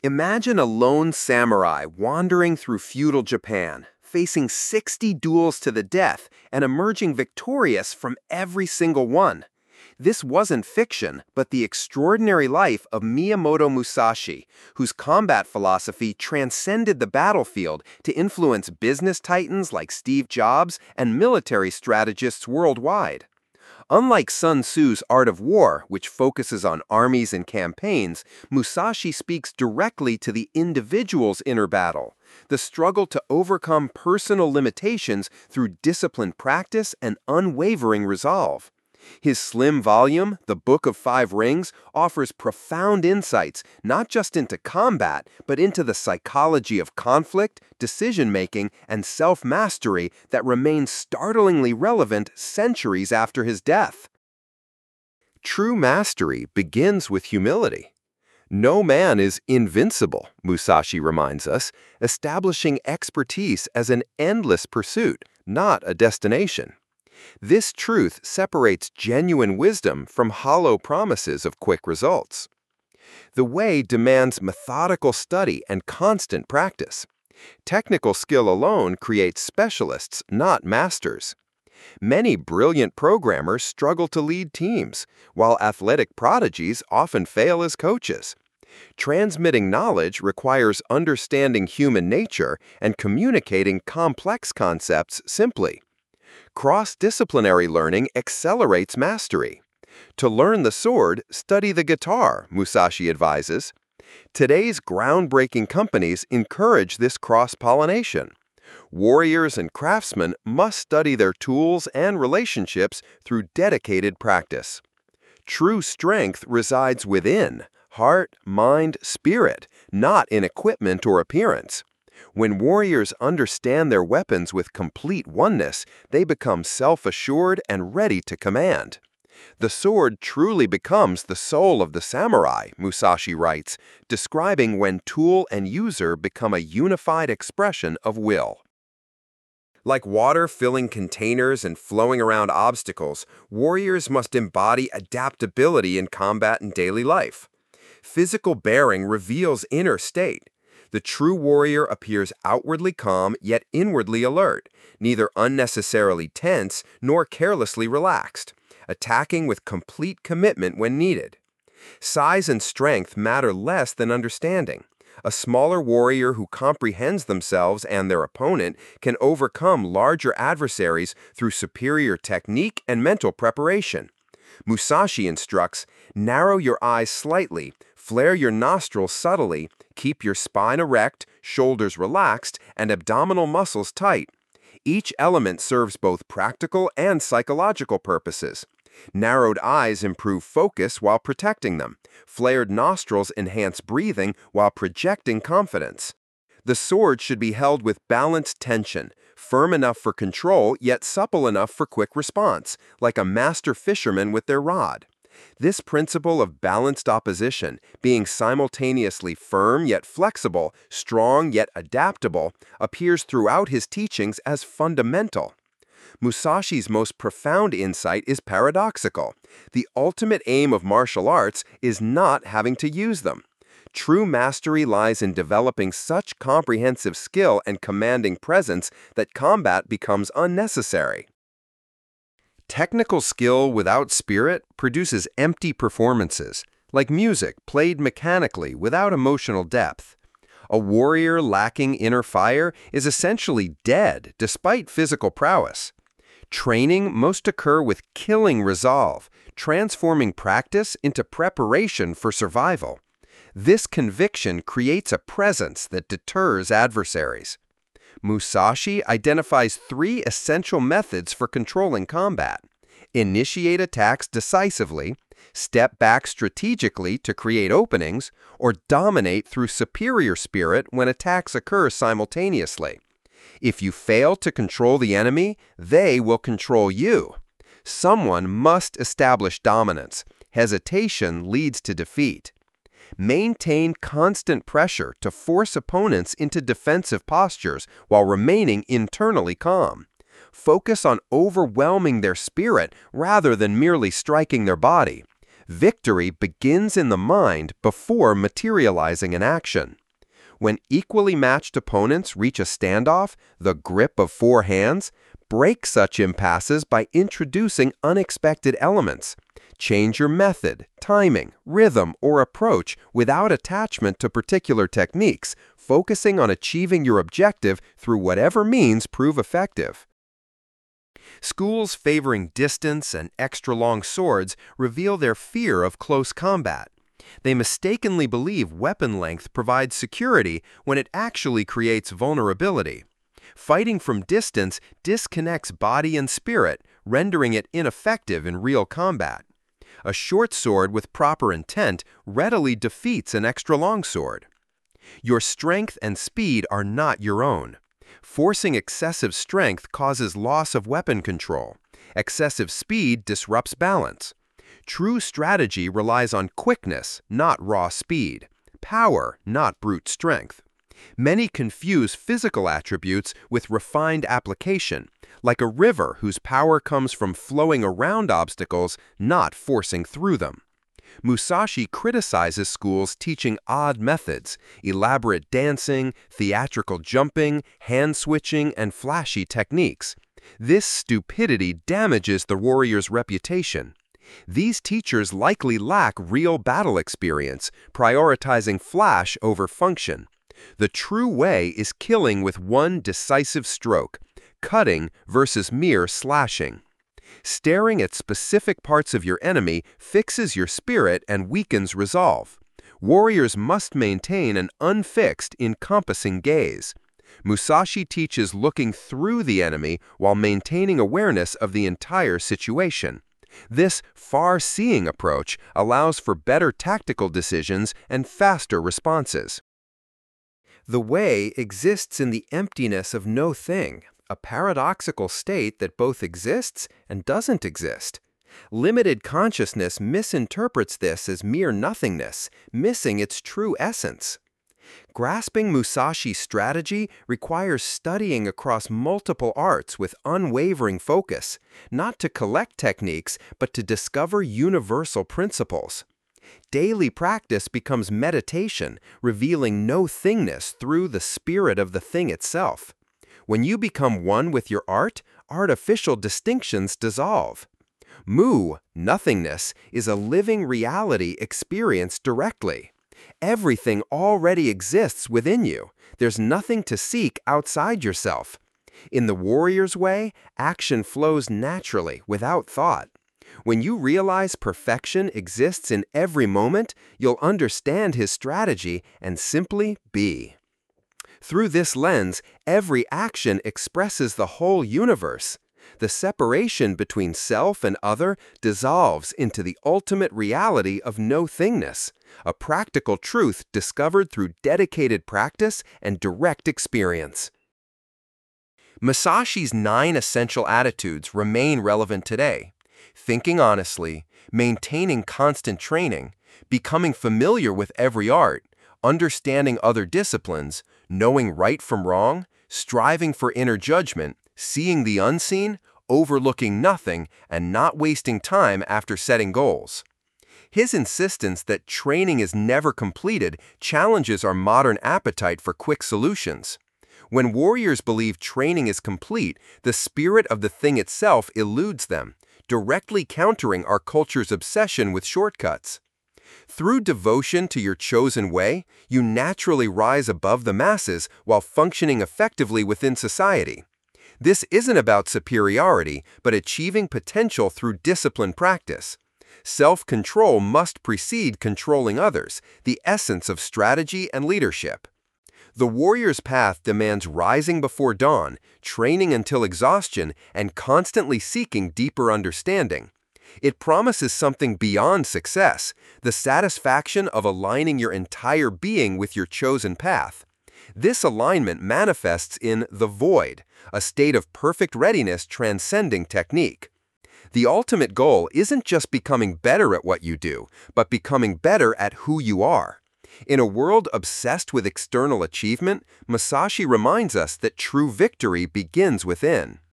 Imagine a lone samurai wandering through feudal Japan, facing 60 duels to the death and emerging victorious from every single one. This wasn't fiction, but the extraordinary life of Miyamoto Musashi, whose combat philosophy transcended the battlefield to influence business titans like Steve Jobs and military strategists worldwide. Unlike Sun Tzu's Art of War, which focuses on armies and campaigns, Musashi speaks directly to the individual's inner battle, the struggle to overcome personal limitations through disciplined practice and unwavering resolve. His slim volume, The Book of Five Rings, offers profound insights not just into combat, but into the psychology of conflict, decision-making, and self-mastery that remain startlingly relevant centuries after his death. True mastery begins with humility. No man is invincible, Musashi reminds us, establishing expertise as an endless pursuit, not a destination. This truth separates genuine wisdom from hollow promises of quick results. The way demands methodical study and constant practice. Technical skill alone creates specialists, not masters. Many brilliant programmers struggle to lead teams, while athletic prodigies often fail as coaches. Transmitting knowledge requires understanding human nature and communicating complex concepts simply. Cross-disciplinary learning accelerates mastery. To learn the sword, study the guitar, Musashi advises. Today's groundbreaking companies encourage this cross-pollination. Warriors and craftsmen must study their tools and relationships through dedicated practice. True strength resides within, heart, mind, spirit, not in equipment or appearance. When warriors understand their weapons with complete oneness, they become self-assured and ready to command. The sword truly becomes the soul of the samurai, Musashi writes, describing when tool and user become a unified expression of will. Like water filling containers and flowing around obstacles, warriors must embody adaptability in combat and daily life. Physical bearing reveals inner state. The true warrior appears outwardly calm yet inwardly alert, neither unnecessarily tense nor carelessly relaxed, attacking with complete commitment when needed. Size and strength matter less than understanding. A smaller warrior who comprehends themselves and their opponent can overcome larger adversaries through superior technique and mental preparation. Musashi instructs, narrow your eyes slightly, flare your nostrils subtly, keep your spine erect, shoulders relaxed, and abdominal muscles tight. Each element serves both practical and psychological purposes. Narrowed eyes improve focus while protecting them. Flared nostrils enhance breathing while projecting confidence. The sword should be held with balanced tension, firm enough for control yet supple enough for quick response, like a master fisherman with their rod. This principle of balanced opposition, being simultaneously firm yet flexible, strong yet adaptable, appears throughout his teachings as fundamental. Musashi's most profound insight is paradoxical. The ultimate aim of martial arts is not having to use them. True mastery lies in developing such comprehensive skill and commanding presence that combat becomes unnecessary. Technical skill without spirit produces empty performances, like music played mechanically without emotional depth. A warrior lacking inner fire is essentially dead despite physical prowess. Training must occur with killing resolve, transforming practice into preparation for survival. This conviction creates a presence that deters adversaries. Musashi identifies 3 essential methods for controlling combat: initiate attacks decisively, step back strategically to create openings, or dominate through superior spirit when attacks occur simultaneously. If you fail to control the enemy, they will control you. Someone must establish dominance. Hesitation leads to defeat. Maintain constant pressure to force opponents into defensive postures while remaining internally calm. Focus on overwhelming their spirit rather than merely striking their body. Victory begins in the mind before materializing in action. When equally matched opponents reach a standoff, the grip of four hands, break such impasses by introducing unexpected elements. Change your method, timing, rhythm, or approach without attachment to particular techniques, focusing on achieving your objective through whatever means prove effective. Schools favoring distance and extra-long swords reveal their fear of close combat. They mistakenly believe weapon length provides security when it actually creates vulnerability. Fighting from distance disconnects body and spirit, rendering it ineffective in real combat. A short sword with proper intent readily defeats an extra-long sword. Your strength and speed are not your own. Forcing excessive strength causes loss of weapon control. Excessive speed disrupts balance. True strategy relies on quickness, not raw speed, power, not brute strength. Many confuse physical attributes with refined application, like a river whose power comes from flowing around obstacles, not forcing through them. Musashi criticizes schools teaching odd methods, elaborate dancing, theatrical jumping, hand-switching, and flashy techniques. This stupidity damages the warrior's reputation. These teachers likely lack real battle experience, prioritizing flash over function. The true way is killing with one decisive stroke, cutting versus mere slashing. Staring at specific parts of your enemy fixes your spirit and weakens resolve. Warriors must maintain an unfixed, encompassing gaze. Musashi teaches looking through the enemy while maintaining awareness of the entire situation. This far-seeing approach allows for better tactical decisions and faster responses. The way exists in the emptiness of no thing, a paradoxical state that both exists and doesn't exist. Limited consciousness misinterprets this as mere nothingness, missing its true essence. Grasping Musashi's strategy requires studying across multiple arts with unwavering focus, not to collect techniques, but to discover universal principles. Daily practice becomes meditation, revealing no-thingness through the spirit of the thing itself. When you become one with your art, artificial distinctions dissolve. Mu, nothingness, is a living reality experienced directly. Everything already exists within you. There's nothing to seek outside yourself. In the warrior's way, action flows naturally, without thought. When you realize perfection exists in every moment, you'll understand his strategy and simply be. Through this lens, every action expresses the whole universe. The separation between self and other dissolves into the ultimate reality of no-thingness, a practical truth discovered through dedicated practice and direct experience. Musashi's 9 essential attitudes remain relevant today. Thinking honestly, maintaining constant training, becoming familiar with every art, understanding other disciplines, knowing right from wrong, striving for inner judgment, seeing the unseen, overlooking nothing, and not wasting time after setting goals. His insistence that training is never completed challenges our modern appetite for quick solutions. When warriors believe training is complete, the spirit of the thing itself eludes them, directly countering our culture's obsession with shortcuts. Through devotion to your chosen way, you naturally rise above the masses while functioning effectively within society. This isn't about superiority, but achieving potential through disciplined practice. Self-control must precede controlling others, the essence of strategy and leadership. The warrior's path demands rising before dawn, training until exhaustion, and constantly seeking deeper understanding. It promises something beyond success, the satisfaction of aligning your entire being with your chosen path. This alignment manifests in the void, a state of perfect readiness transcending technique. The ultimate goal isn't just becoming better at what you do, but becoming better at who you are. In a world obsessed with external achievement, Musashi reminds us that true victory begins within.